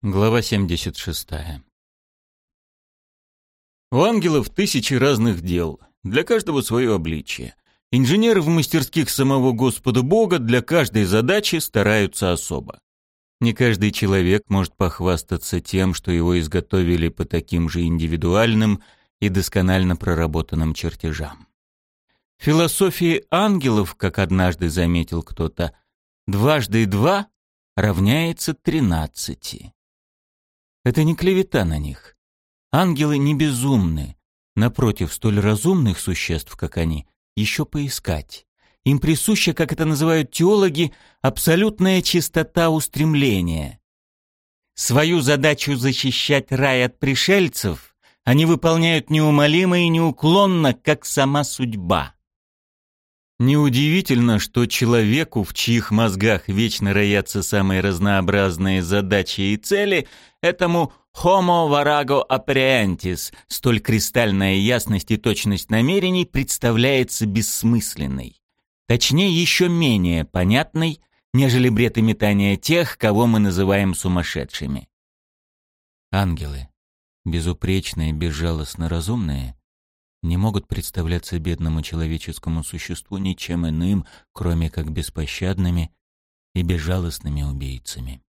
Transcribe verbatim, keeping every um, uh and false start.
Глава семьдесят шестая. У ангелов тысячи разных дел, для каждого свое обличие. Инженеры в мастерских самого Господа Бога для каждой задачи стараются особо. Не каждый человек может похвастаться тем, что его изготовили по таким же индивидуальным и досконально проработанным чертежам. В философии ангелов, как однажды заметил кто-то, дважды два равняется тринадцати. Это не клевета на них. Ангелы не безумны. Напротив, столь разумных существ, как они, еще поискать. Им присуща, как это называют теологи, абсолютная чистота устремления. Свою задачу защищать рай от пришельцев они выполняют неумолимо и неуклонно, как сама судьба. Неудивительно, что человеку, в чьих мозгах вечно роятся самые разнообразные задачи и цели, этому «homo varago apprehentis» столь кристальная ясность и точность намерений представляется бессмысленной. Точнее, еще менее понятной, нежели бред и метание тех, кого мы называем сумасшедшими. Ангелы, безупречные, безжалостно разумные, не могут представляться бедному человеческому существу ничем иным, кроме как беспощадными и безжалостными убийцами.